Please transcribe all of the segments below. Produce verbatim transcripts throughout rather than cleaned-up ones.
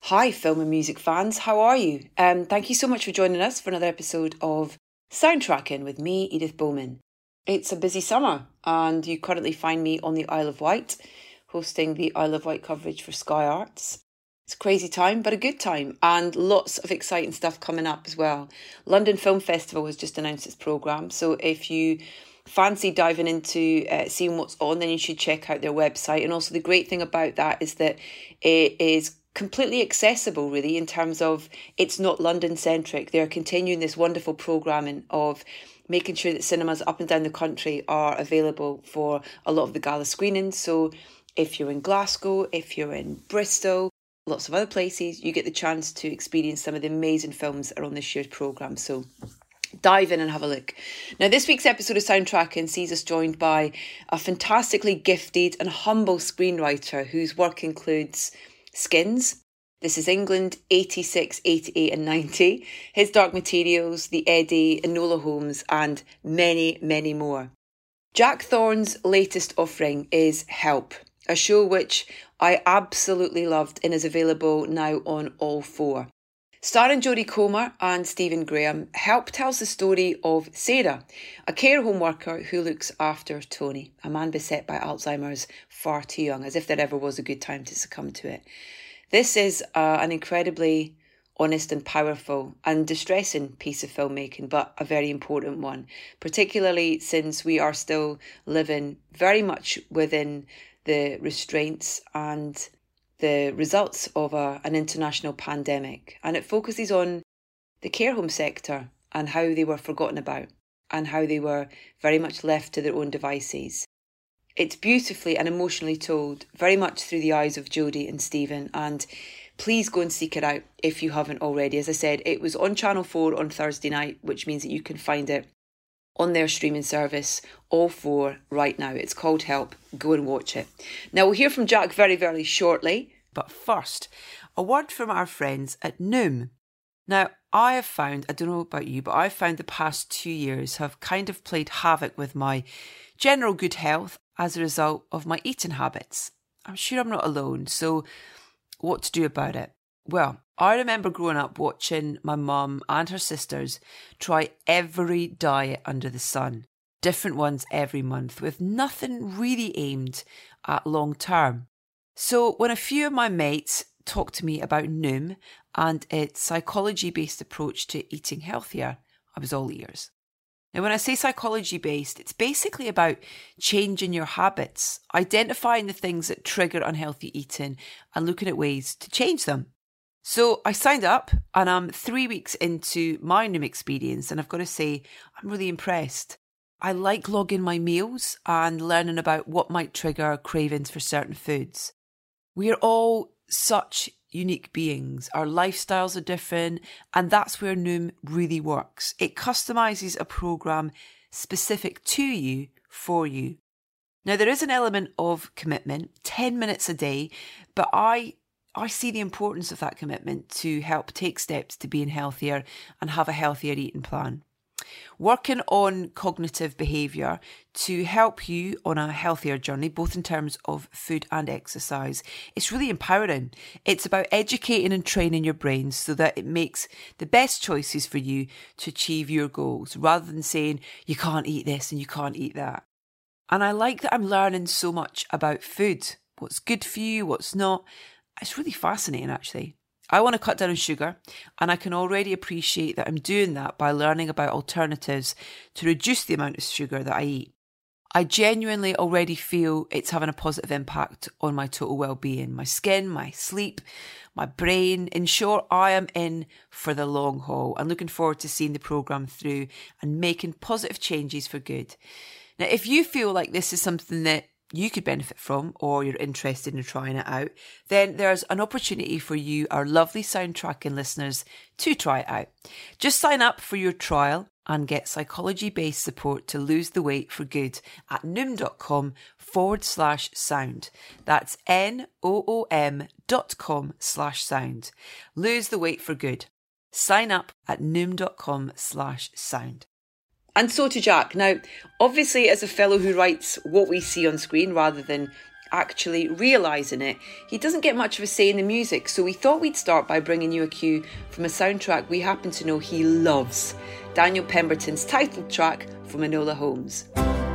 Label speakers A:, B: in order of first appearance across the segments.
A: Hi, film and music fans, how are you? Um, thank you so much for joining us for another episode of Soundtracking with me, Edith Bowman. It's a busy summer, and you currently find me on the Isle of Wight, hosting the Isle of Wight coverage for Sky Arts. It's a crazy time, but a good time, and lots of exciting stuff coming up as well. London Film Festival has just announced its programme, so if you fancy diving into uh, seeing what's on, then you should check out their website. And also the great thing about that is that it is completely accessible, really, in terms of it's not London-centric. They're continuing this wonderful programming of making sure that cinemas up and down the country are available for a lot of the gala screenings. So if you're in Glasgow, if you're in Bristol, lots of other places, you get the chance to experience some of the amazing films that are on this year's programme. So dive in and have a look. Now, this week's episode of Soundtracking sees us joined by a fantastically gifted and humble screenwriter whose work includes Skins, This Is England, eighty-six, eighty-eight and ninety, His Dark Materials, The Eddy, Enola Holmes and many, many more. Jack Thorne's latest offering is Help, a show which I absolutely loved and is available now on All four. Starring Jodie Comer and Stephen Graham, Help tells the story of Sarah, a care home worker who looks after Tony, a man beset by Alzheimer's far too young, as if there ever was a good time to succumb to it. This is uh, an incredibly honest and powerful and distressing piece of filmmaking, but a very important one, particularly since we are still living very much within the restraints and the results of a, an international pandemic. And it focuses on the care home sector and how they were forgotten about and how they were very much left to their own devices. It's beautifully and emotionally told, very much through the eyes of Jodie and Stephen, and please go and seek it out if you haven't already. As I said, it was on Channel four on Thursday night, which means that you can find it on their streaming service, All four, right now. It's called Help. Go and watch it. Now, we'll hear from Jack very, very shortly. But first, a word from our friends at Noom. Now, I have found, I don't know about you, but I've found the past two years have kind of played havoc with my general good health as a result of my eating habits. I'm sure I'm not alone, so what to do about it? Well, I remember growing up watching my mum and her sisters try every diet under the sun, different ones every month, with nothing really aimed at long term. So when a few of my mates talked to me about Noom and its psychology-based approach to eating healthier, I was all ears. Now, when I say psychology-based, it's basically about changing your habits, identifying the things that trigger unhealthy eating and looking at ways to change them. So I signed up and I'm three weeks into my Noom experience, and I've got to say, I'm really impressed. I like logging my meals and learning about what might trigger cravings for certain foods. We are all such unique beings. Our lifestyles are different, and that's where Noom really works. It customises a programme specific to you, for you. Now, there is an element of commitment, ten minutes a day, but I I see the importance of that commitment to help take steps to being healthier and have a healthier eating plan. Working on cognitive behaviour to help you on a healthier journey, both in terms of food and exercise, it's really empowering. It's about educating and training your brain so that it makes the best choices for you to achieve your goals, rather than saying you can't eat this and you can't eat that. And I like that I'm learning so much about food, what's good for you, what's not. It's really fascinating, actually. I want to cut down on sugar, and I can already appreciate that I'm doing that by learning about alternatives to reduce the amount of sugar that I eat. I genuinely already feel it's having a positive impact on my total well-being, my skin, my sleep, my brain. In short, I am in for the long haul and looking forward to seeing the programme through and making positive changes for good. Now, if you feel like this is something that you could benefit from, or you're interested in trying it out, then there's an opportunity for you, our lovely Soundtracking listeners, to try it out. Just sign up for your trial and get psychology-based support to lose the weight for good at noom.com forward slash sound. That's N-O-O-M dot com slash sound. Lose the weight for good. Sign up at noom.com slash sound. And so to Jack. Now, obviously, as a fellow who writes what we see on screen rather than actually realising it. He doesn't get much of a say in the music, so we thought we'd start by bringing you a cue from a soundtrack we happen to know he loves, Daniel Pemberton's title track from Enola Holmes.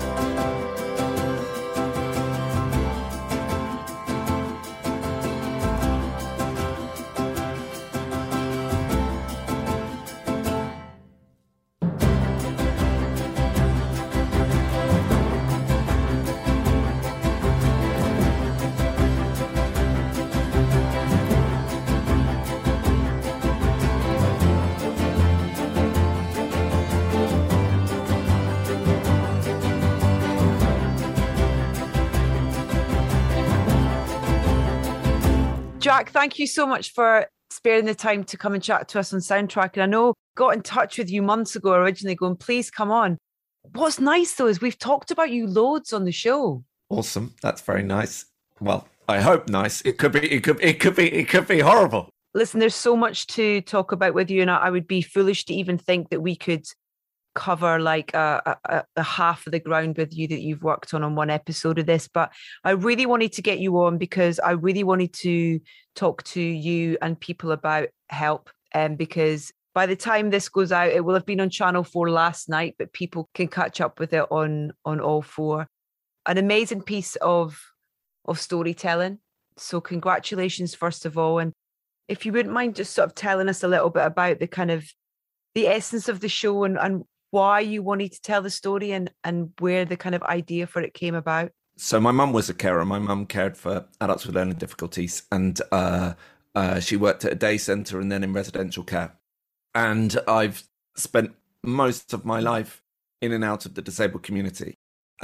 A: Jack, thank you so much for sparing the time to come and chat to us on Soundtrack. And I know got in touch with you months ago originally going, please come on. What's nice though is we've talked about you loads on the show.
B: Awesome. That's very nice. Well, I hope nice. It could be, it could, it could be, it could be horrible.
A: Listen, there's so much to talk about with you, and I would be foolish to even think that we could cover like a, a, a half of the ground with you that you've worked on on one episode of this. But I really wanted to get you on because I really wanted to talk to you and people about help. And um, because by the time this goes out, it will have been on Channel four last night, but people can catch up with it on on all four. An amazing piece of of storytelling. So congratulations, first of all. And if you wouldn't mind just sort of telling us a little bit about the kind of the essence of the show and, and why you wanted to tell the story and, and where the kind of idea for it came about.
B: So my mum was a carer. My mum cared for adults with learning difficulties, and uh, uh, she worked at a day centre and then in residential care. And I've spent most of my life in and out of the disabled community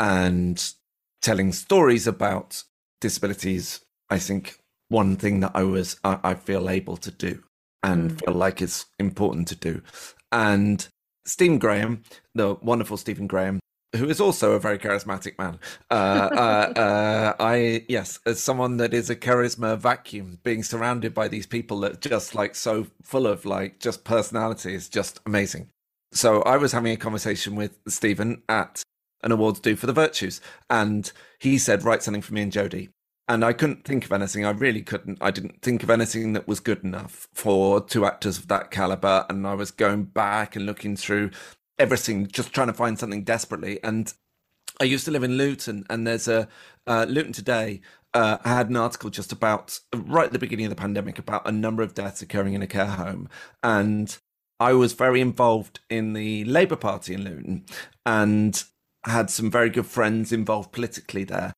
B: and telling stories about disabilities. I think one thing that I was, I, I feel able to do and mm. feel like it's important to do. And Stephen Graham, the wonderful Stephen Graham, who is also a very charismatic man. Uh, uh, uh, I, yes, as someone that is a charisma vacuum, being surrounded by these people that just like so full of like just personality is just amazing. So I was having a conversation with Stephen at an awards do for the Virtues, and he said, write something for me and Jodie. And I couldn't think of anything. I really couldn't. I didn't think of anything that was good enough for two actors of that caliber. And I was going back and looking through everything, just trying to find something desperately. And I used to live in Luton, and there's a uh, Luton Today uh, had an article just about right at the beginning of the pandemic about a number of deaths occurring in a care home. And I was very involved in the Labour Party in Luton and had some very good friends involved politically there.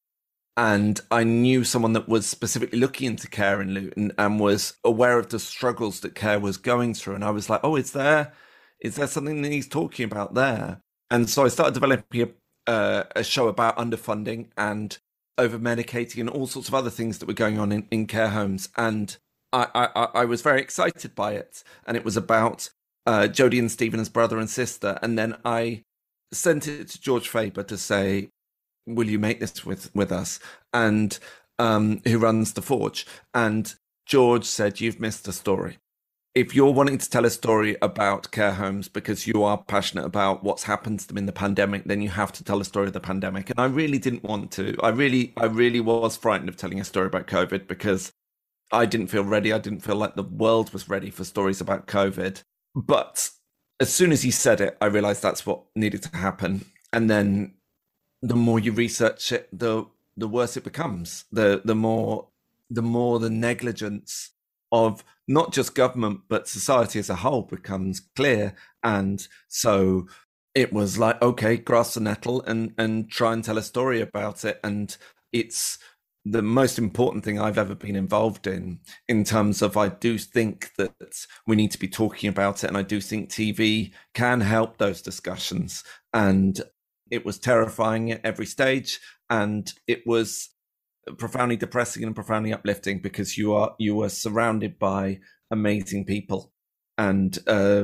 B: And I knew someone that was specifically looking into care in Luton and was aware of the struggles that care was going through. And I was like, oh, is there, is there something that he's talking about there? And so I started developing a, uh, a show about underfunding and over-medicating and all sorts of other things that were going on in, in care homes. And I, I, I was very excited by it. And it was about uh, Jodie and Stephen as brother and sister. And then I sent it to George Faber to say, will you make this with, with us? And um, who runs The Forge. And George said, you've missed a story. If you're wanting to tell a story about care homes because you are passionate about what's happened to them in the pandemic, then you have to tell a story of the pandemic. And I really didn't want to. I really, I really was frightened of telling a story about COVID because I didn't feel ready. I didn't feel like the world was ready for stories about COVID. But as soon as he said it, I realized that's what needed to happen. And then the more you research it, the the worse it becomes. The the more the more the negligence of not just government but society as a whole becomes clear. And so it was like, okay, grasp the nettle and and try and tell a story about it. And it's the most important thing I've ever been involved in, in terms of I do think that we need to be talking about it. And I do think T V can help those discussions. And it was terrifying at every stage, and it was profoundly depressing and profoundly uplifting because you are you are surrounded by amazing people. And uh,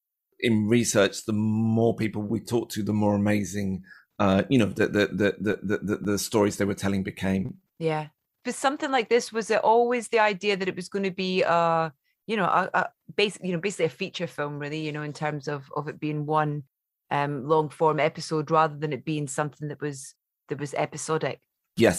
B: in research, the more people we talked to, the more amazing, uh, you know, the the, the the the the stories they were telling became.
A: Yeah, but something like this, was it always the idea that it was going to be, uh, you know, a, a basic, you know, basically a feature film, really, you know, in terms of of it being one um long form episode rather than it being something that was that was episodic?
B: Yes,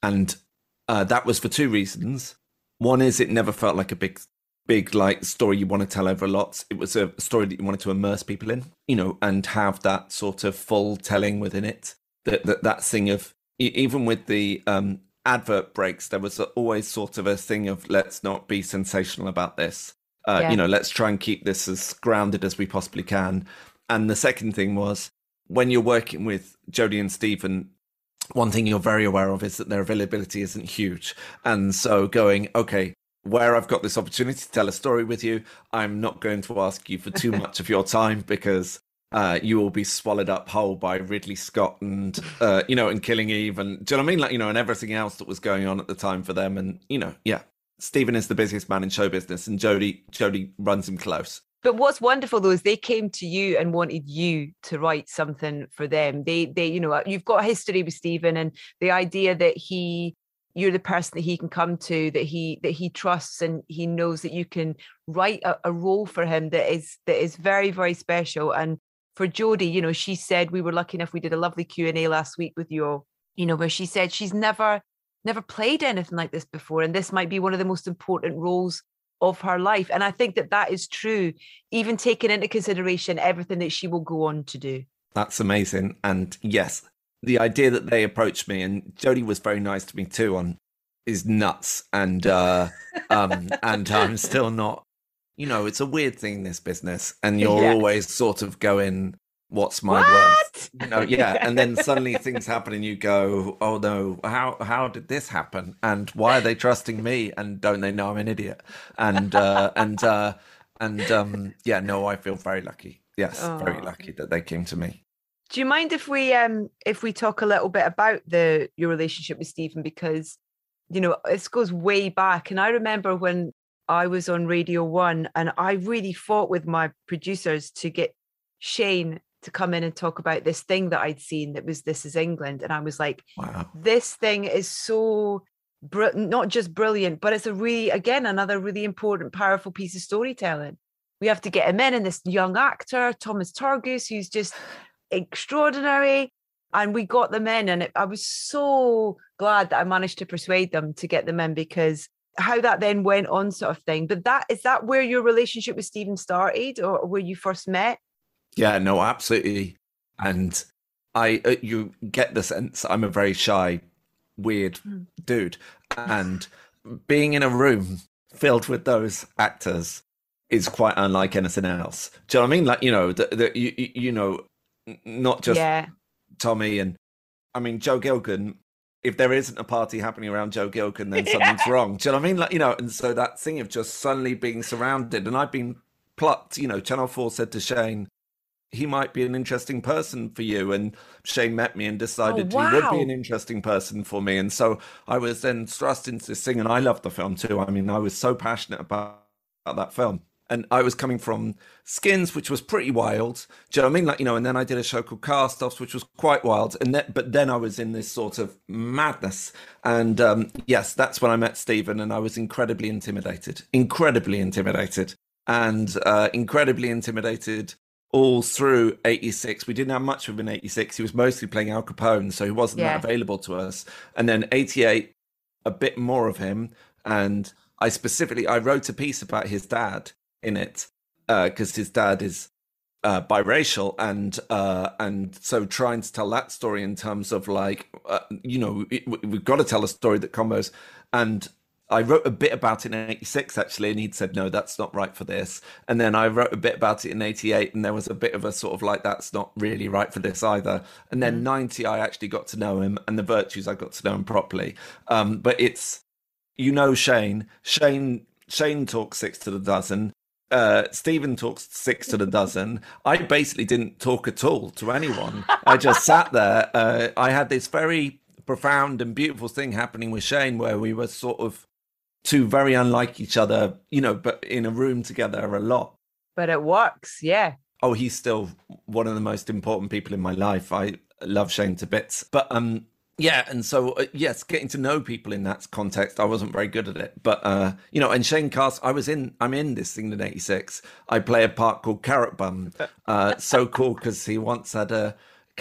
B: And uh, that was for two reasons. One is it never felt like a big, big like story you want to tell over lots. It was a story that you wanted to immerse people in, you know, and have that sort of full telling within it. That that that thing of even with the um, advert breaks, there was always sort of a thing of let's not be sensational about this. Uh, yeah. You know, let's try and keep this as grounded as we possibly can. And the second thing was when you're working with Jodie and Stephen, one thing you're very aware of is that their availability isn't huge. And so going, okay, where I've got this opportunity to tell a story with you, I'm not going to ask you for too much of your time because uh, you will be swallowed up whole by Ridley Scott and, uh, you know, and Killing Eve. And do you know what I mean? Like, you know, and everything else that was going on at the time for them. And, you know, yeah, Stephen is the busiest man in show business and Jodie, Jodie runs him close.
A: But what's wonderful, though, is they came to you and wanted you to write something for them. They, they, you know, you've got a history with Stephen and the idea that he, you're the person that he can come to, that he, that he trusts, and he knows that you can write a, a role for him that is, that is very, very special. And for Jodie, you know, she said, we were lucky enough, we did a lovely Q and A last week with you, you know, where she said she's never, never played anything like this before. And this might be one of the most important roles of her life. And I think that that is true, even taking into consideration everything that she will go on to do.
B: That's amazing. And yes, the idea that they approached me, and Jodie was very nice to me too, on is nuts. And uh, um, and I'm still not, you know, it's a weird thing in this business. And you're yeah. always sort of going, what's my
A: what?
B: worth? You know, yeah. And then suddenly things happen and you go, oh no, how how did this happen? And why are they trusting me? And don't they know I'm an idiot? And uh, and uh, and um, yeah, no, I feel very lucky. Yes, oh. very lucky that they came to me.
A: Do you mind if we um if we talk a little bit about the your relationship with Stephen? Because, you know, this goes way back. And I remember when I was on Radio One and I really fought with my producers to get Shane to come in and talk about this thing that I'd seen that was This Is England. And I was like,
B: wow,
A: this thing is so br- not just brilliant, but it's a really, again, another really important, powerful piece of storytelling. We have to get him in, and this young actor, Thomas Turgoose, who's just extraordinary. And we got them in, and it, I was so glad that I managed to persuade them to get them in, because how that then went on, sort of thing. But that is that where your relationship with Stephen started, or where you first met?
B: Yeah, no, absolutely. And I, uh, you get the sense I'm a very shy, weird mm. dude. And being in a room filled with those actors is quite unlike anything else. Do you know what I mean? Like, you know, the, the, you, you know, not just yeah. Tommy and, I mean, Joe Gilgun. If there isn't a party happening around Joe Gilgun, then something's yeah. wrong. Do you know what I mean? Like, you know, and so that thing of just suddenly being surrounded, and I've been plucked, you know, Channel four said to Shane, he might be an interesting person for you. And Shane met me and decided oh, wow. he would be an interesting person for me. And so I was then thrust into this thing, and I loved the film too. I mean, I was so passionate about, about that film. And I was coming from Skins, which was pretty wild. Do you know what I mean? Like, you know, and then I did a show called Cast-Offs, which was quite wild. And then, but then I was in this sort of madness. And um, yes, that's when I met Stephen, and I was incredibly intimidated, incredibly intimidated, and uh, incredibly intimidated all through eighty-six. We didn't have much of him in eighty-six. He was mostly playing Al Capone, so he wasn't yeah. that available to us. And then eighty-eight, a bit more of him. And I specifically, I wrote a piece about his dad in it, because uh, his dad is uh, biracial, and uh, and so trying to tell that story in terms of like, uh, you know, it, we've got to tell a story that combos. And I wrote a bit about it in eighty-six, actually, and he'd said, no, that's not right for this. And then I wrote a bit about it in eighty-eight, and there was a bit of a sort of like, that's not really right for this either. And then mm. ninety, I actually got to know him, and the Virtues, I got to know him properly. Um, but it's, you know, Shane, Shane, Shane talks six to the dozen. Uh, Stephen talks six to the dozen. I basically didn't talk at all to anyone. I just sat there. Uh, I had this very profound and beautiful thing happening with Shane, where we were sort of two very unlike each other, you know, but in a room together a lot.
A: But it works, yeah.
B: Oh, he's still one of the most important people in my life. I love Shane to bits. But um, yeah, and so, uh, yes, getting to know people in that context, I wasn't very good at it. But, uh, you know, and Shane Cast, I was in, I'm in this thing in eighty-six. I play a part called Carrot Bum. Uh, so cool, because he once had a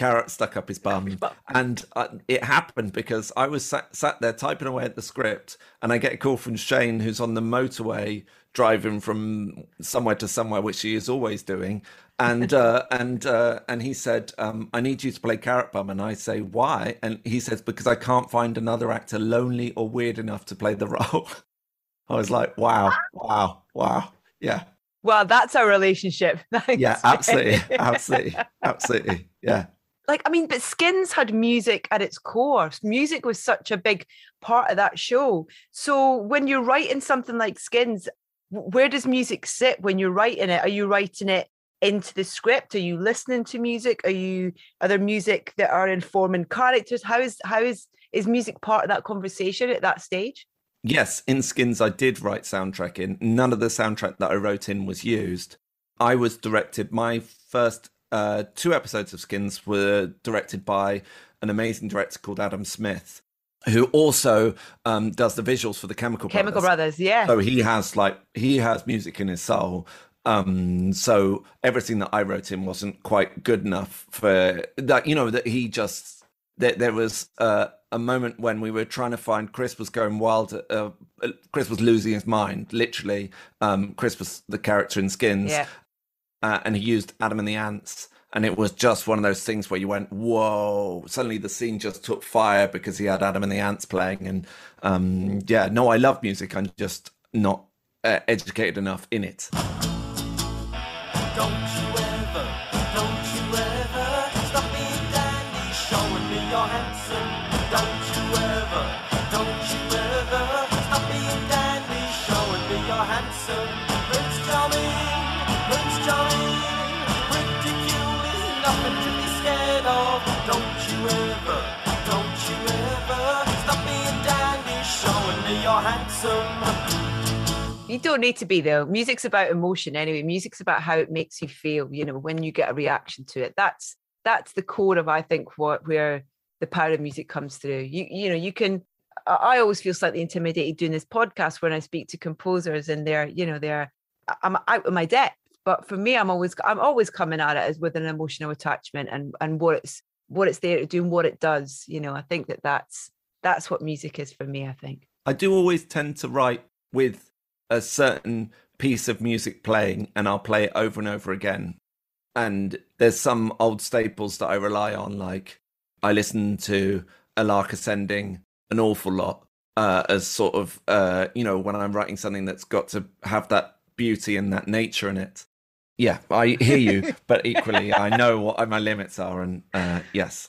B: carrot stuck up his bum. And uh, it happened because I was sat, sat there typing away at the script, and I get a call from Shane, who's on the motorway driving from somewhere to somewhere, which he is always doing. And uh, and uh, and he said, um, I need you to play Carrot Bum. And I say, why? And he says, because I can't find another actor lonely or weird enough to play the role. I was like, wow, wow, wow. Yeah.
A: Well, that's our relationship.
B: Yeah, absolutely. Absolutely. Absolutely. Yeah.
A: Like, I mean, but Skins had music at its core. Music was such a big part of that show. So when you're writing something like Skins, where does music sit when you're writing it? Are you writing it into the script? Are you listening to music? Are you, are there music that are informing characters? How is, how is, is music part of that conversation at that stage?
B: Yes, in Skins, I did write soundtrack in. None of the soundtrack that I wrote in was used. I was directed, my first uh, two episodes of Skins were directed by an amazing director called Adam Smith, who also um, does the visuals for the Chemical Brothers.
A: Chemical Brothers, yeah.
B: So he has like, he has music in his soul. Um, so everything that I wrote in wasn't quite good enough for that, you know, that he just, there, there was uh, a moment when we were trying to find, Chris was going wild, uh, Chris was losing his mind, literally. Um, Chris was the character in Skins,
A: yeah.
B: uh, and he used Adam and the Ants. And it was just one of those things where you went, whoa, suddenly the scene just took fire because he had Adam and the Ants playing. And um, yeah, no, I love music. I'm just not uh, educated enough in it.
C: Don't you ever, don't you ever stop being dandy, showing me you're handsome. Don't you ever, don't you ever stop being dandy, showing me you're handsome. Prince Charming, Prince Charming, pretty cute is nothing to be scared of. Don't you ever, don't you ever stop being dandy, showing me you're handsome.
A: You don't need to be, though. Music's about emotion anyway. Music's about how it makes you feel, you know, when you get a reaction to it. That's that's the core of, I think, what where the power of music comes through. You you know, you can, I always feel slightly intimidated doing this podcast when I speak to composers and they're, you know, they're, I'm out of my depth. But for me, I'm always I'm always coming at it as with an emotional attachment and and what it's what it's there to do and what it does. You know, I think that that's that's what music is for me, I think.
B: I do always tend to write with a certain piece of music playing, and I'll play it over and over again. And there's some old staples that I rely on, like I listen to A Lark Ascending an awful lot uh, as sort of, uh, you know, when I'm writing something that's got to have that beauty and that nature in it. Yeah, I hear you, but equally I know what my limits are, and uh, yes.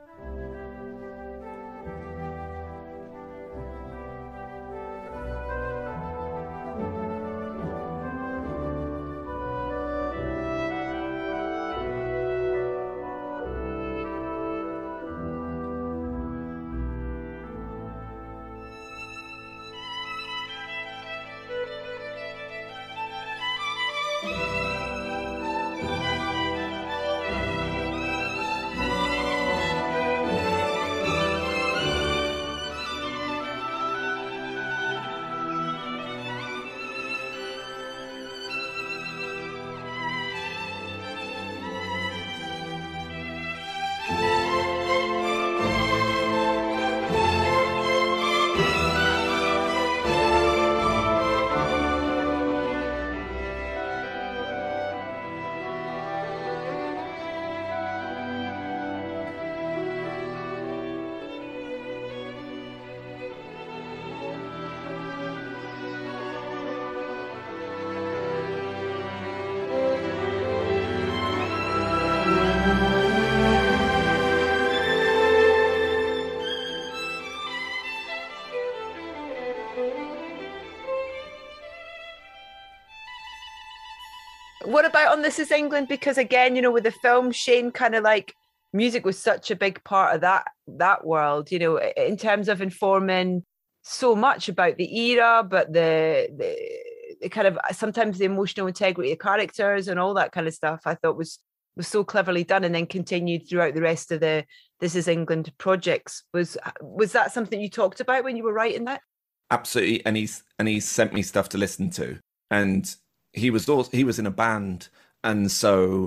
A: What about on This Is England? Because again, you know, with the film, Shane kind of like music was such a big part of that that world, you know, in terms of informing so much about the era, but the, the, the kind of sometimes the emotional integrity of characters and all that kind of stuff, I thought was was so cleverly done, and then continued throughout the rest of the This Is England projects. Was was that something you talked about when you were writing that?
B: Absolutely, and he's and he sent me stuff to listen to, and he was also, he was in a band, and so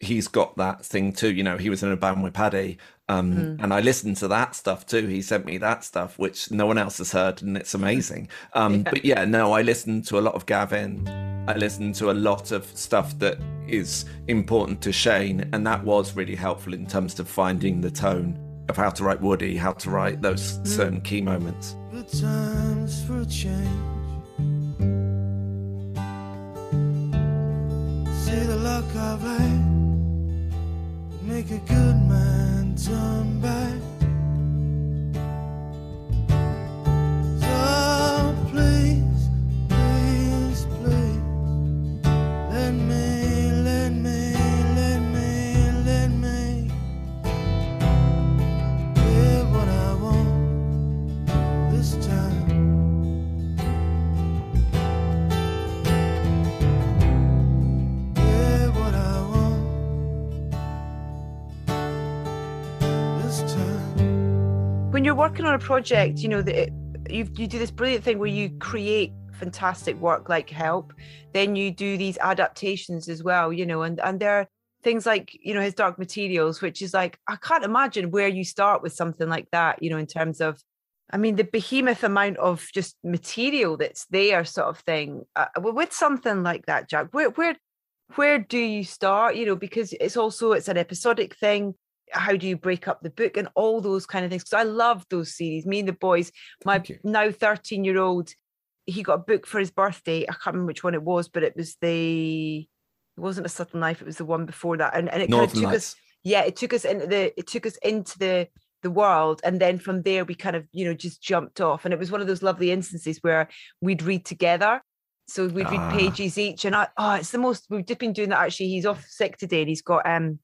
B: he's got that thing too. You know, he was in a band with Paddy, um, mm. and I listened to that stuff too. He sent me that stuff, which no one else has heard, and it's amazing. Um, yeah. But yeah, no, I listened to a lot of Gavin. I listened to a lot of stuff that is important to Shane, and that was really helpful in terms of finding the tone of how to write Woody, how to write those certain key moments.
C: Good times for a change. See the luck I've had, make a good man turn back. So please, please, please, let me, let me, let me, let me get what I want this time.
A: When you're working on a project, you know, that you you do this brilliant thing where you create fantastic work like Help, then you do these adaptations as well, you know, and, and there are things like, you know, his Dark Materials, which is like, I can't imagine where you start with something like that, you know, in terms of, I mean, the behemoth amount of just material that's there sort of thing. Uh, with something like that, Jack, where, where, where do you start, you know, because it's also, it's an episodic thing. How do you break up the book and all those kind of things? Because I love those series. Me and the boys, my now thirteen year old, he got a book for his birthday. I can't remember which one it was, but it was the, it wasn't A Subtle Knife. It was the one before that. And, and it
B: Northern
A: kind of took
B: Lights.
A: us, yeah, it took us into the, it took us into the, the world. And then from there, we kind of, you know, just jumped off. And it was one of those lovely instances where we'd read together. So we'd read
B: Ah.
A: pages each, and I, oh, it's the most, we've just been doing that actually. He's off sick today and he's got um,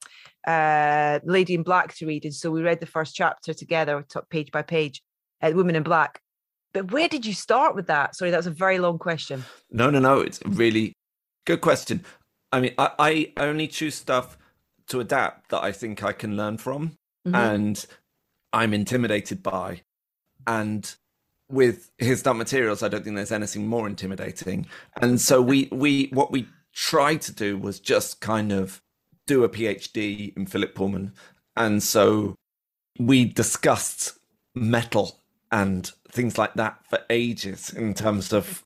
A: uh, Lady in Black to read. And so we read the first chapter together, page by page, uh, Women in Black. But where did you start with that? Sorry, that was a very long question.
B: No, no, no. It's a really good question. I mean, I, I only choose stuff to adapt that I think I can learn from, mm-hmm. and I'm intimidated by. And with his Dark Materials, I don't think there's anything more intimidating. And so we, we what we tried to do was just kind of do a PhD in Philip Pullman. And so we discussed metal and things like that for ages in terms of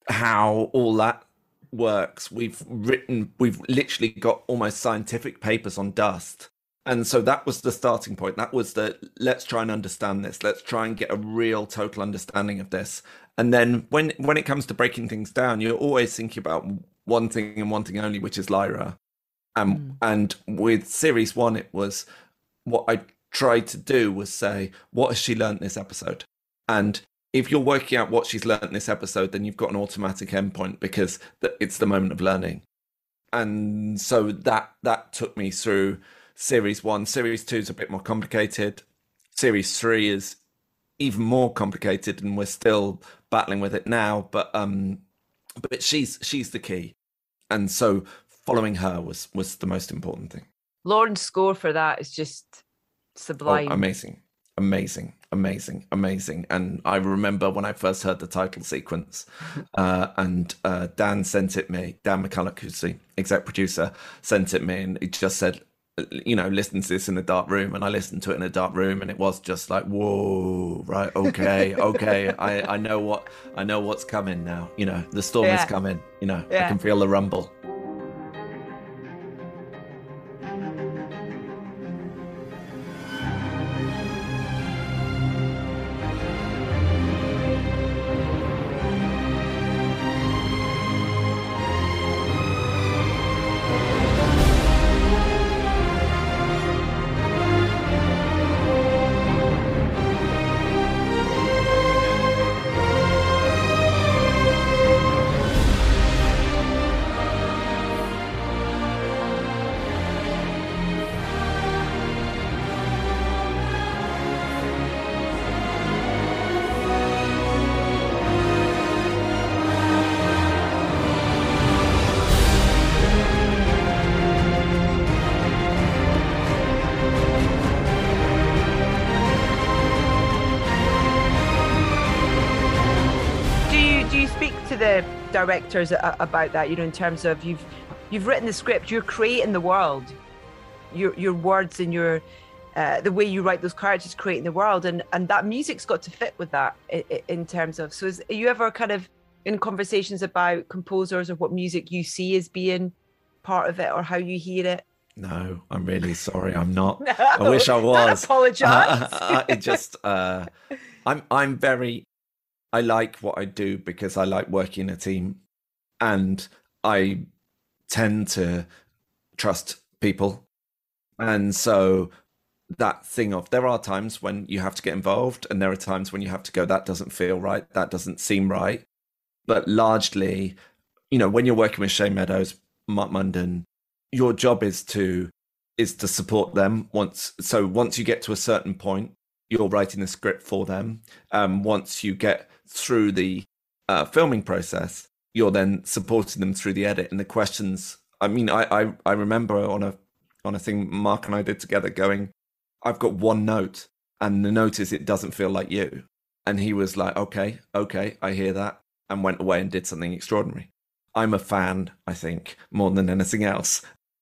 B: how all that works. We've written, we've literally got almost scientific papers on dust. And so that was the starting point. That was the, let's try and understand this. Let's try and get a real total understanding of this. And then when, when it comes to breaking things down, you're always thinking about one thing and one thing only, which is Lyra. Um, mm. And with series one, it was what I tried to do was say, what has she learned this episode? And if you're working out what she's learned in this episode, then you've got an automatic endpoint because it's the moment of learning. And so that that took me through series one. Series two is a bit more complicated. Series three is even more complicated, and we're still battling with it now. But um, but she's she's the key, and so following her was was the most important thing.
A: Lauren's score for that is just sublime.
B: Oh, amazing. Amazing, amazing, amazing. And I remember when I first heard the title sequence, uh, and uh, Dan sent it me, Dan McCulloch, who's the exec producer, sent it me, and he just said, you know, listen to this in a dark room. And I listened to it in a dark room, and it was just like, whoa, right, okay, okay. I, I know what I know what's coming now. You know, the storm
A: yeah.
B: is coming. You know,
A: yeah.
B: I can feel the rumble. Directors about that, you know, in terms of you've you've written the script, you're creating the world,
A: your your words and your uh, the way you write those characters, creating the world, and and that music's got to fit with that in, in terms of. So, is, are you ever kind of in conversations about composers or what music you see as being part of it or how you hear it?
B: No, I'm really sorry. I'm not.
A: No,
B: I wish I was.
A: Don't apologise.
B: Uh, it just, uh, I'm, I'm very, I like what I do because I like working in a team, and I tend to trust people. And so that thing of, there are times when you have to get involved, and there are times when you have to go, that doesn't feel right, that doesn't seem right. But largely, you know, when you're working with Shane Meadows, Mark Munden, your job is to is to support them. Once so once you get to a certain point, you're writing the script for them. Um, once you get through the uh, filming process, you're then supporting them through the edit and the questions. I mean, I, I I remember on a on a thing Mark and I did together, going, I've got one note, and the note is, it doesn't feel like you. And he was like, okay, okay, I hear that, and went away and did something extraordinary. I'm a fan, I think, more than anything else.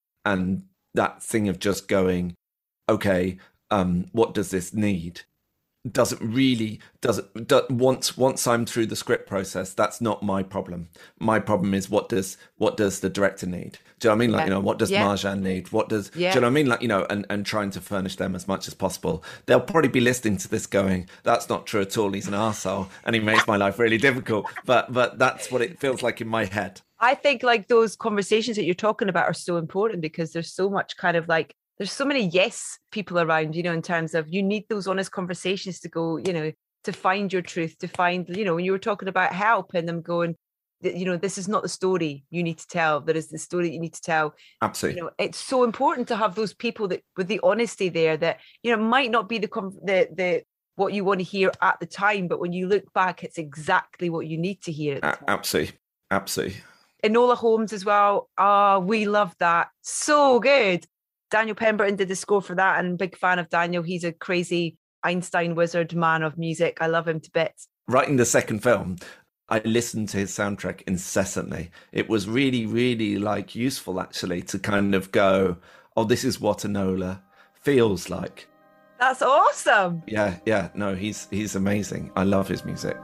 B: And that thing of just going, okay, um, what does this need? Doesn't really, doesn't, do, once once I'm through the script process, that's not my problem. My problem is, what does what does the director need? Do you know what I mean? Like,
A: Yeah.
B: you know, what does
A: Yeah.
B: Marjan need? What does,
A: Yeah.
B: do you know what I mean? Like, you know, and, and trying to furnish them as much as possible. They'll probably be listening to this going, that's not true at all. He's an arsehole and he makes my life really difficult. But but that's what it feels like in my head.
A: I think like those conversations that you're talking about are so important, because there's so much kind of like, there's so many yes people around, you know, in terms of, you need those honest conversations to go, you know, to find your truth, to find, you know, when you were talking about Help and them going, you know, this is not the story you need to tell. There is the story that you need to tell.
B: Absolutely.
A: You know, it's so important to have those people that with the honesty there, that, you know, might not be the the the what you want to hear at the time, but when you look back, it's exactly what you need to hear at the time.
B: Absolutely. Absolutely.
A: Enola Holmes as well. Ah, oh, we love that. So good. Daniel Pemberton did the score for that, and big fan of Daniel. He's a crazy Einstein wizard man of music. I love him to bits.
B: Writing the second film, I listened to his soundtrack incessantly. It was really, really like useful actually to kind of go, oh, this is what Enola feels like.
A: That's awesome.
B: Yeah, yeah. No, he's he's amazing. I love his music.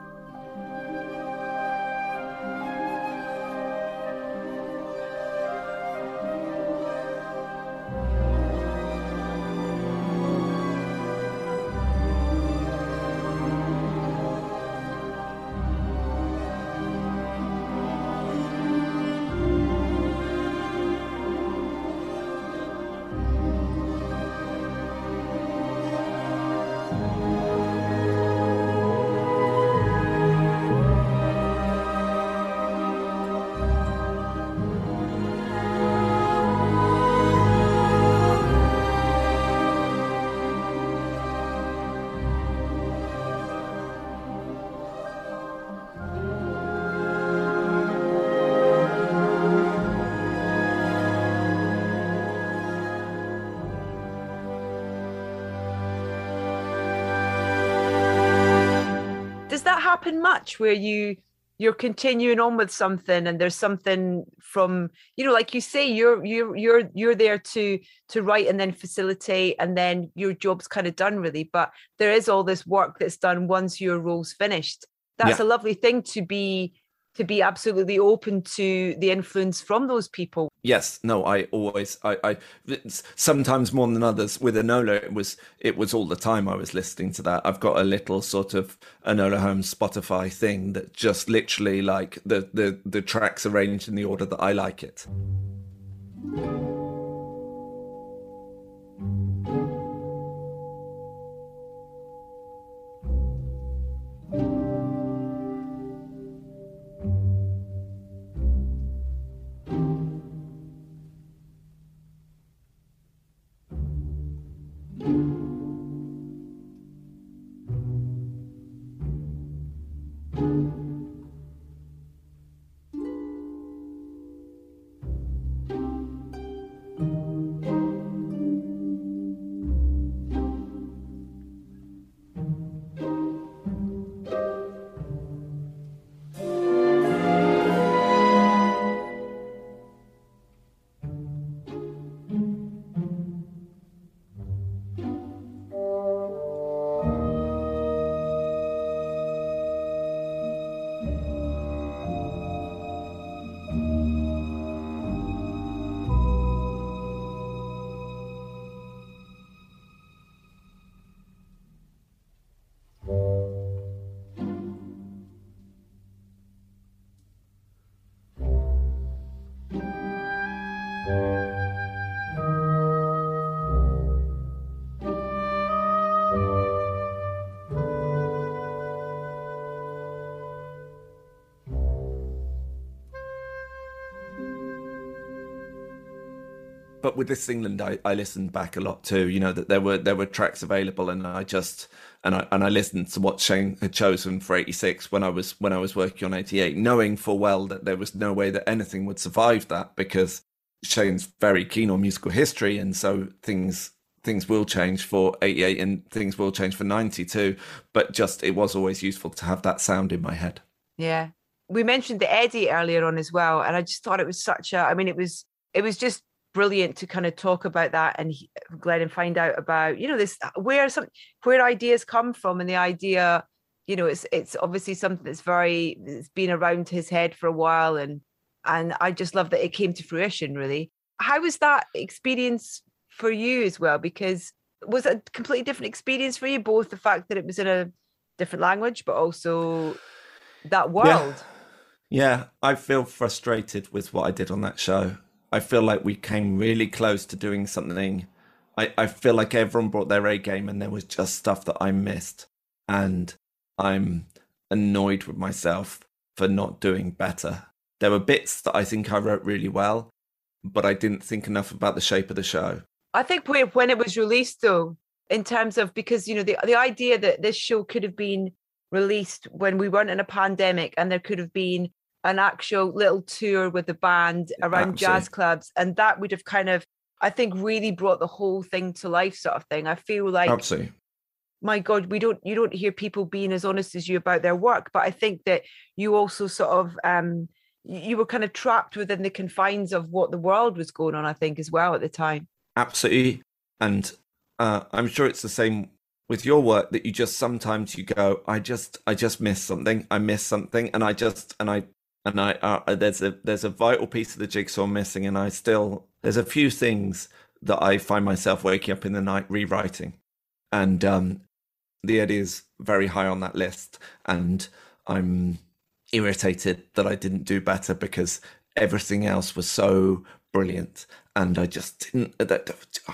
A: Happen much where you you're continuing on with something and there's something from, you know, like you say, you're you're you're you're there to to write and then facilitate, and then your job's kind of done really, but there is all this work that's done once your role's finished. That's
B: Yeah.
A: a lovely thing to be to be absolutely open to the influence from those people.
B: Yes, no, I always, I, I, sometimes more than others. With Enola, it was, it was all the time I was listening to that. I've got a little sort of Enola Holmes Spotify thing that just literally like the the the tracks arranged in the order that I like it. But with This England, I, I listened back a lot too. You know that there were there were tracks available, and I just and I and I listened to what Shane had chosen for eighty-six when I was when I was working on eighty-eight, knowing full well that there was no way that anything would survive that, because Shane's very keen on musical history, and so things things will change for eighty-eight and things will change for ninety-two. But just it was always useful to have that sound in my head.
D: Yeah, we mentioned the Eddie earlier on as well, and I just thought it was such a. I mean, it was it was just. brilliant to kind of talk about that, and he, Glenn, and find out about, you know, this where some where ideas come from, and the idea, you know, it's it's obviously something that's very it's been around his head for a while, and and I just love that it came to fruition. Really, how was that experience for you as well? Because was it a completely different experience for you, both the fact that it was in a different language, but also that world?
B: Yeah, yeah I feel frustrated with what I did on that show. I feel like we came really close to doing something. I, I feel like everyone brought their A game and there was just stuff that I missed. And I'm annoyed with myself for not doing better. There were bits that I think I wrote really well, but I didn't think enough about the shape of the show.
D: I think when it was released, though, in terms of, because, you know, the, the idea that this show could have been released when we weren't in a pandemic, and there could have been an actual little tour with the band around
B: Absolutely.
D: jazz clubs, and that would have kind of, I think, really brought the whole thing to life, sort of thing. I feel like,
B: Absolutely.
D: my God, we don't you don't hear people being as honest as you about their work, but I think that you also sort of um you were kind of trapped within the confines of what the world was going on, I think, as well at the time.
B: Absolutely. And uh, I'm sure it's the same with your work, that you just sometimes you go, I just I just miss something. I miss something, and I just and I. And I uh, there's a there's a vital piece of the jigsaw missing, and I still there's a few things that I find myself waking up in the night rewriting, and um, the Eddie is very high on that list, and I'm irritated that I didn't do better because everything else was so brilliant, and I just didn't. That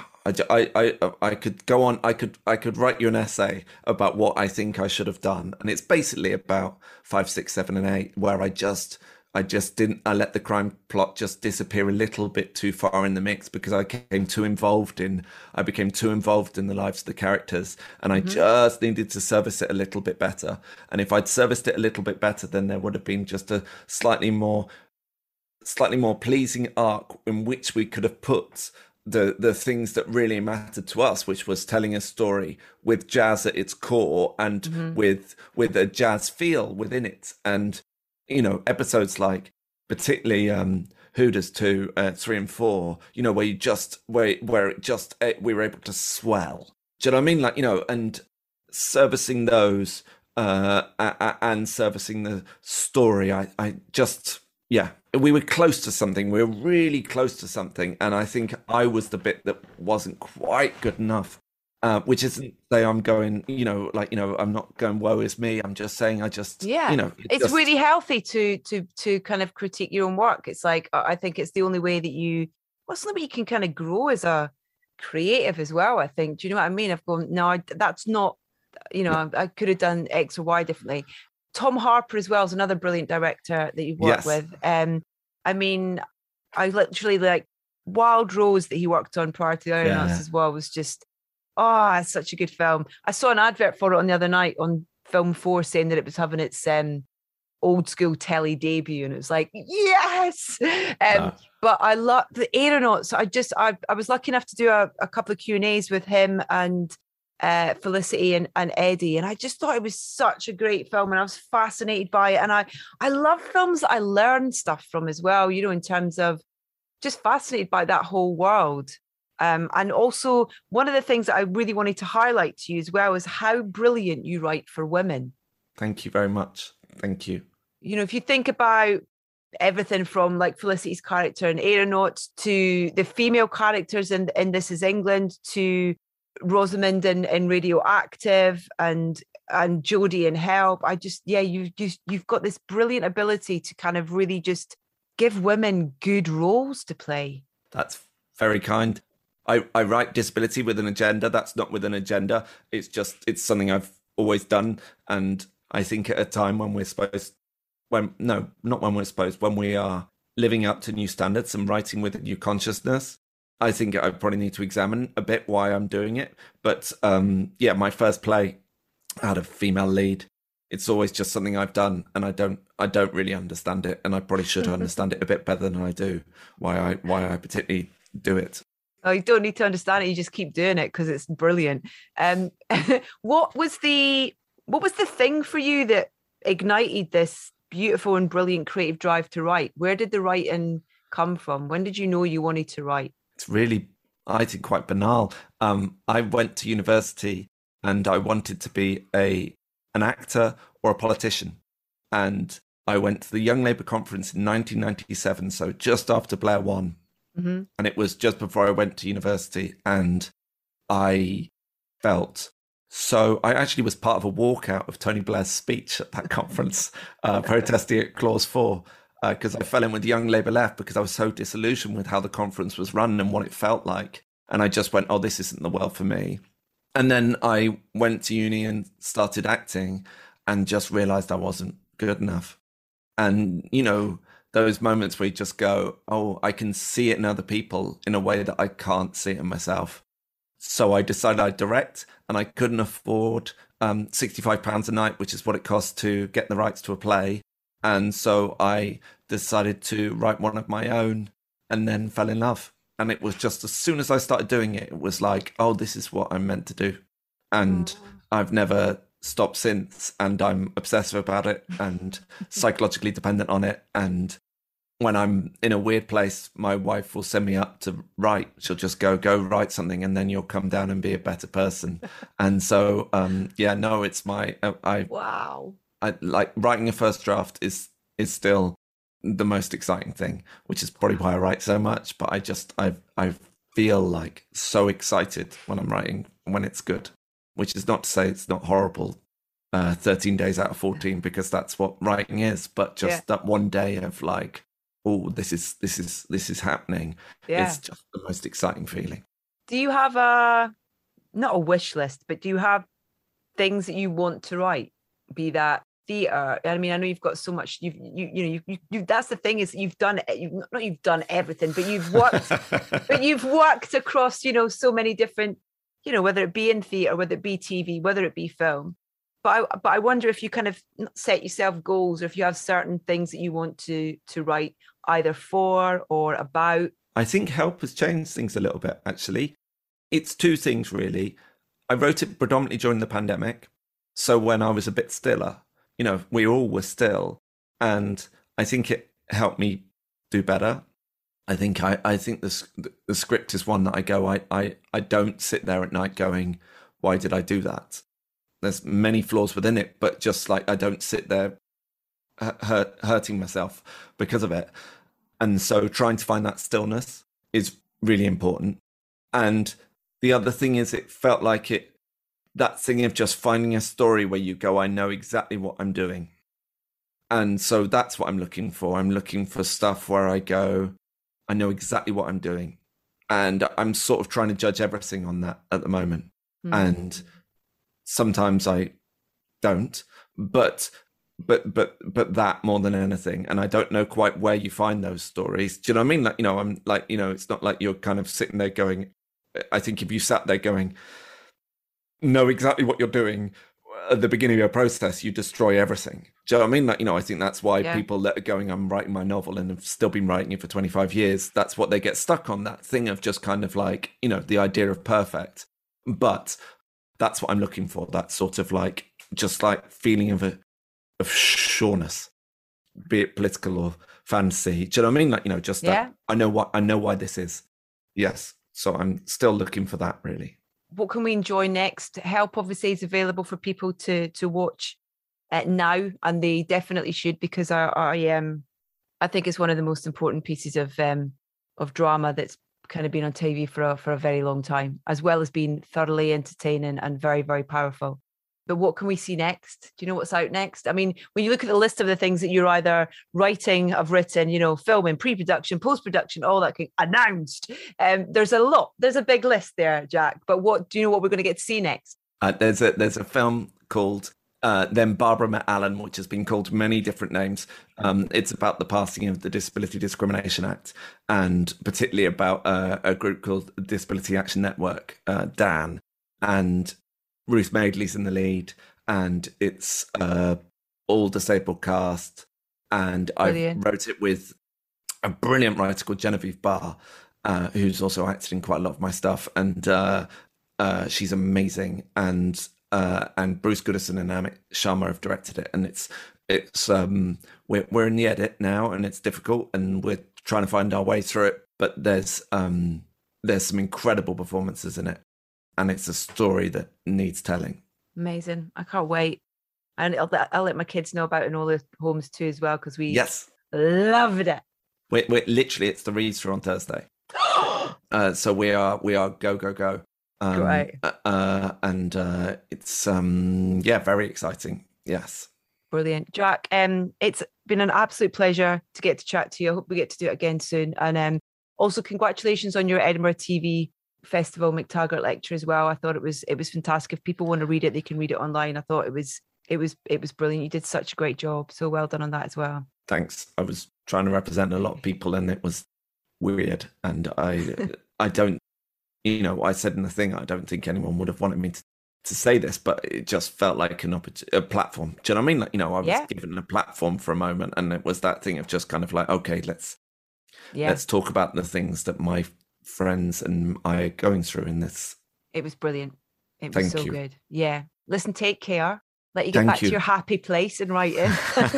B: I, I, I, I could go on. I could I could write you an essay about what I think I should have done, and it's basically about five, six, seven, and eight, where I just I just didn't. I let the crime plot just disappear a little bit too far in the mix because I became too involved in. I became too involved in the lives of the characters, and I mm-hmm. just needed to service it a little bit better. And if I'd serviced it a little bit better, then there would have been just a slightly more, slightly more pleasing arc in which we could have put the the things that really mattered to us, which was telling a story with jazz at its core, and mm-hmm. with with a jazz feel within it. And you know, episodes like particularly um Hooders two, uh, three and four, you know, where you just where where it just uh, we were able to swell. Do you know what I mean? Like, you know, and servicing those uh and servicing the story, I I just yeah. We were close to something. We were really close to something. And I think I was the bit that wasn't quite good enough, uh, which isn't say I'm going, you know, like, you know, I'm not going, woe is me. I'm just saying I just,
D: yeah,
B: you know. It
D: it's
B: just...
D: really healthy to to to kind of critique your own work. It's like, I think it's the only way that you, well, it's the only way you can kind of grow as a creative as well, I think. Do you know what I mean? I've gone, no, I, that's not, you know, yeah. I, I could have done X or Y differently. Tom Harper as well is another brilliant director that you've worked
B: yes.
D: with. Um, I mean, I literally like Wild Rose that he worked on prior to the Aeronauts yeah. as well was just, oh, it's such a good film. I saw an advert for it on the other night on Film four saying that it was having its um, old school telly debut, and it was like, yes. Um, ah. But I love the Aeronauts. I just, I, I was lucky enough to do a, a couple of Q and A's with him and uh Felicity and, and Eddie, and I just thought it was such a great film, and I was fascinated by it. And I I love films that I learn stuff from as well, you know, in terms of just fascinated by that whole world. Um and also one of the things that I really wanted to highlight to you as well is how brilliant you write for women.
B: Thank you very much. Thank you.
D: You know, if you think about everything from like Felicity's character in Aeronauts to the female characters in, in This Is England to Rosamund in, in Radioactive and and Jodie in Help. I just, yeah, you just you've got this brilliant ability to kind of really just give women good roles to play.
B: That's very kind. I, I write disability with an agenda. That's not with an agenda. It's just, it's something I've always done. And I think at a time when we're supposed, when, no, not when we're supposed, when we are living up to new standards and writing with a new consciousness, I think I probably need to examine a bit why I'm doing it. But um, yeah, my first play had a female lead. It's always just something I've done, and I don't, I don't really understand it, and I probably should understand it a bit better than I do. Why I, why I particularly do it.
D: Oh, you don't need to understand it. You just keep doing it because it's brilliant. Um, what was the, what was the thing for you that ignited this beautiful and brilliant creative drive to write? Where did the writing come from? When did you know you wanted to write?
B: It's really, I think, quite banal. Um, I went to university and I wanted to be a an actor or a politician. And I went to the Young Labour Conference in nineteen ninety-seven, so just after Blair won. Mm-hmm. And it was just before I went to university. And I felt so, I actually was part of a walkout of Tony Blair's speech at that conference, uh, protesting at Clause four. Because uh, I fell in with the Young Labour Left because I was so disillusioned with how the conference was run and what it felt like. And I just went, oh, this isn't the world for me. And then I went to uni and started acting and just realised I wasn't good enough. And, you know, those moments where you just go, oh, I can see it in other people in a way that I can't see it in myself. So I decided I'd direct, and I couldn't afford um, sixty-five pounds a night, which is what it costs to get the rights to a play. And so I decided to write one of my own and then fell in love. And it was just as soon as I started doing it, it was like, oh, this is what I'm meant to do. And oh. I've never stopped since. And I'm obsessive about it and psychologically dependent on it. And when I'm in a weird place, my wife will send me up to write. She'll just go, go write something, and then you'll come down and be a better person. And so, um, yeah, no, it's my, uh, I,
D: wow.
B: I like writing a first draft is is still the most exciting thing, which is probably why I write so much. But I just I I feel like so excited when I'm writing when it's good, which is not to say it's not horrible. Uh, thirteen days out of fourteen, because that's what writing is. But just yeah. that one day of like, oh, this is this is this is happening. Yeah. It's just the most exciting feeling.
D: Do you have a not a wish list, but do you have things that you want to write? Be that theatre. I mean, I know you've got so much. You've you you know you, you, you that's the thing is you've done you've not you've done everything, but you've worked, but you've worked across you know so many different you know whether it be in theatre, whether it be T V, whether it be film. But I but I wonder if you kind of set yourself goals, or if you have certain things that you want to to write either for or about.
B: I think Help has changed things a little bit. Actually, it's two things really. I wrote it predominantly during the pandemic. So when I was a bit stiller, you know, we all were still, and I think it helped me do better. I think I, I think the the script is one that I go, I, I, I don't sit there at night going, why did I do that? There's many flaws within it, but just like I don't sit there hurt, hurting myself because of it. And so trying to find that stillness is really important. And the other thing is it felt like it, that thing of just finding a story where you go, I know exactly what I'm doing. And so that's what I'm looking for. I'm looking for stuff where I go, I know exactly what I'm doing. And I'm sort of trying to judge everything on that at the moment. Mm-hmm. And sometimes I don't, but, but, but, but that more than anything. And I don't know quite where you find those stories. Do you know what I mean? Like, you know, I'm like, you know, it's not like you're kind of sitting there going, I think if you sat there going, know exactly what you're doing at the beginning of your process, you destroy everything. Do you know what I mean? Like, you know, I think that's why yeah. people that are going, I'm writing my novel and have still been writing it for twenty-five years. That's what they get stuck on, that thing of just kind of like, you know, the idea of perfect. But that's what I'm looking for. That sort of like, just like feeling of a, of sureness, be it political or fantasy. Do you know what I mean? Like, you know, just yeah. that I know what, I know why this is. Yes. So I'm still looking for that really.
D: What can we enjoy next? Help obviously is available for people to to watch uh, now, and they definitely should, because I, I um I think it's one of the most important pieces of um of drama that's kind of been on T V for a, for a very long time, as well as being thoroughly entertaining and very very powerful. but what can we see next? Do you know what's out next? I mean, when you look at the list of the things that you're either writing, have written, you know, filming, pre-production, post-production, all that kind of announced, um, there's a lot. There's a big list there, Jack. But what do you know what we're going to get to see next?
B: Uh, there's a there's a film called uh, Then Barbara Met Alan, which has been called many different names. Um, it's about the passing of the Disability Discrimination Act, and particularly about uh, a group called Disability Action Network, uh, Dan, and Ruth Madeley's in the lead, and it's uh, all disabled cast. And
D: Brilliant.
B: I wrote it with a brilliant writer called Genevieve Barr, uh, who's also acted in quite a lot of my stuff, and uh, uh, she's amazing. And uh, and Bruce Goodison and Amit Sharma have directed it, and it's it's um, we're we're in the edit now, and it's difficult, and we're trying to find our way through it. But there's um, there's some incredible performances in it. And it's a story that needs telling.
D: Amazing. I can't wait. And I'll, I'll let my kids know about it in all the homes too as well, because we
B: yes.
D: loved it.
B: We're, we're, literally, it's the read-through on Thursday. uh, so we are, we are go, go, go. Um,
D: Great.
B: Uh, and uh, it's, um, yeah, very exciting. Yes.
D: Brilliant. Jack, um, it's been an absolute pleasure to get to chat to you. I hope we get to do it again soon. And um, also congratulations on your Edinburgh T V Festival McTaggart lecture as well. I thought it was it was fantastic. If people want to read it, they can read it online. I thought it was it was it was brilliant. You did such a great job. So well done on that as well.
B: Thanks. I was trying to represent a lot of people, and it was weird. And I I don't, you know, I said in the thing, I don't think anyone would have wanted me to, to say this, but it just felt like an oppor- a platform. Do you know what I mean? Like, you know, I was
D: yeah.
B: given a platform for a moment, and it was that thing of just kind of like, okay, let's
D: yeah.
B: let's talk about the things that my friends and I are going through in this.
D: It was brilliant. It was
B: Thank
D: so
B: you.
D: good. Yeah. Listen, take care. Let you get
B: Thank
D: back
B: you.
D: to your happy place and writing.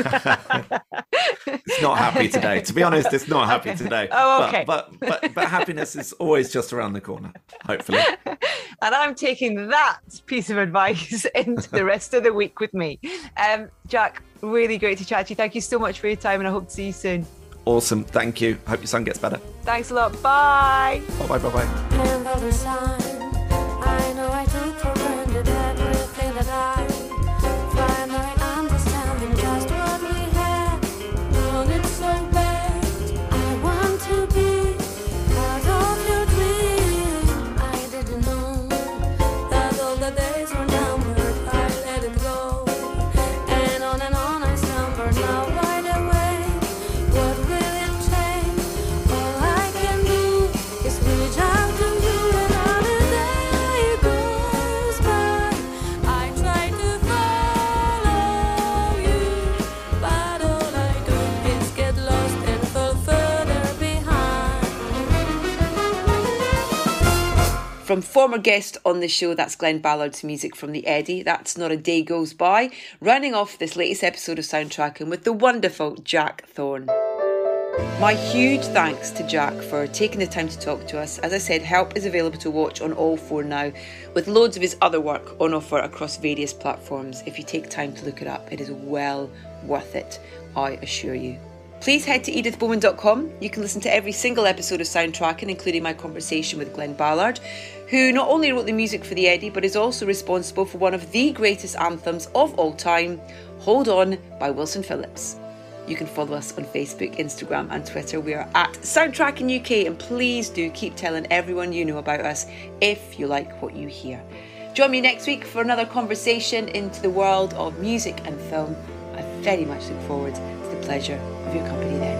B: It's not happy today. To be honest, it's not happy
D: Okay.
B: today.
D: Oh, okay.
B: But, but but but happiness is always just around the corner, hopefully.
D: And I'm taking that piece of advice into the rest of the week with me. Um, Jack, really great to chat to you. Thank you so much for your time, and I hope to see you soon.
B: Awesome. Thank you. Hope your son gets better.
D: Thanks a lot. Bye.
B: Bye bye bye bye.
E: And all the time, I know I took for granted everything that I finally understanding just what we had. Want it so bad. I want to be part of your dream. I didn't know that all the days were numbered. I let it go, and on and on I slumbered. Now right away, what will it take? All I can do is reach out to you, and on a day goes by, I try to follow you, but all I do is get lost and fall further behind.
A: From former guest on the show, that's Glenn Ballard's music from the Eddie. That's Not a Day Goes By. Rounding off this latest episode of Soundtracking with the wonderful Jack Thorne. My huge thanks to Jack for taking the time to talk to us. As I said, Help is available to watch on all four now, with loads of his other work on offer across various platforms. If you take time to look it up, it is well worth it, I assure you. Please head to edith bowman dot com. You can listen to every single episode of Soundtracking, including my conversation with Glenn Ballard, who not only wrote the music for the Eddie, but is also responsible for one of the greatest anthems of all time, Hold On by Wilson Phillips. You can follow us on Facebook, Instagram and Twitter. We are at Soundtracking U K, and please do keep telling everyone you know about us if you like what you hear. Join me next week for another conversation into the world of music and film. I very much look forward to the pleasure of your company then.